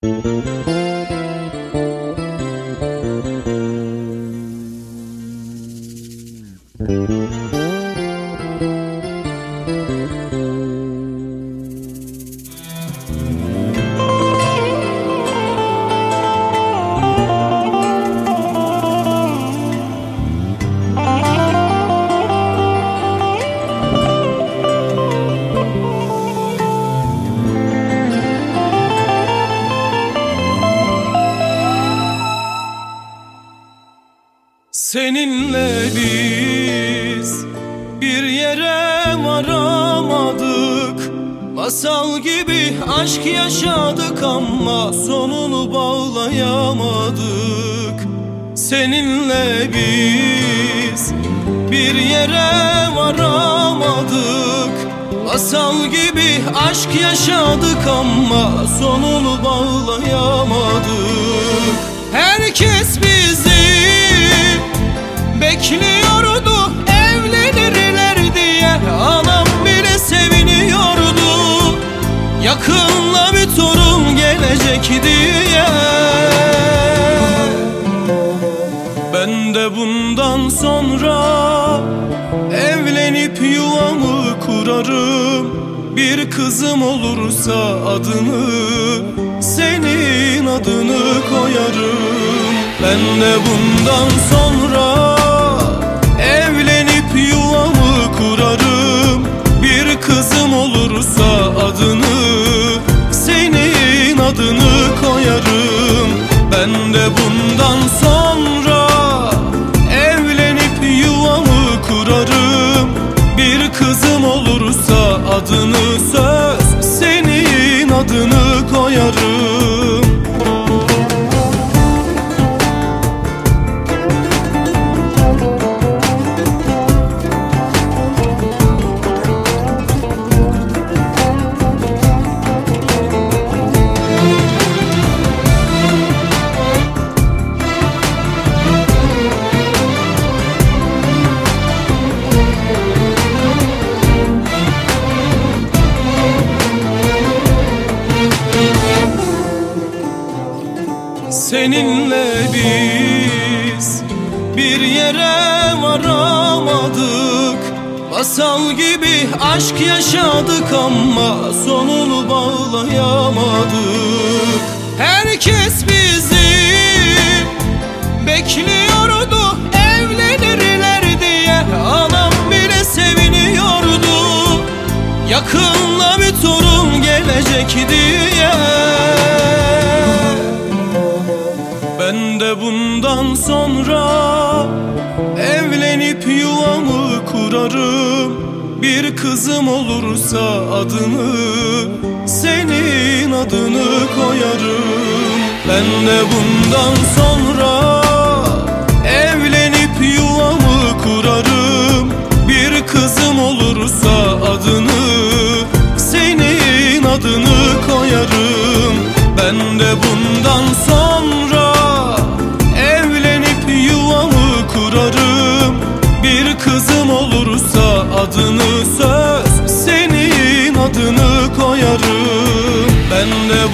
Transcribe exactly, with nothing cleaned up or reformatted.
Seninle biz bir yere varamadık. Masal gibi aşk yaşadık ama sonunu bağlayamadık. Seninle biz bir yere varamadık. Masal gibi aşk yaşadık ama sonunu bağlayamadık. Herkes bizi bekliyordu, evlenirler diye. Anam bile seviniyordu, yakınla bir torun gelecek diye. Ben de bundan sonra evlenip yuvamı kurarım. Bir kızım olursa adını, senin adını koyarım. Ben de bundan sonra evlenip yuvamı kurarım. Bir kızım olursa adını, senin adını koyarım. Ben de bundan sonra evlenip yuvamı kurarım. Bir kızım olursa adını, söz, senin adını koyarım. Seninle biz bir yere varamadık. Masal gibi aşk yaşadık ama sonunu bağlayamadık. Herkes bizi bekliyordu, evlenirler diye. Anam bile seviniyordu, yakınla bir torun gelecek diye. Ben de bundan sonra evlenip yuvamı kurarım. Bir kızım olursa adını, senin adını koyarım. Ben de bundan sonra evlenip yuvamı kurarım. Bir kızım olursa adını, senin adını koyarım. Ben de bundan sonra evlenip yuvamı kurarım. Bir kızım olursa adını, söz, senin adını koyarım. Ben de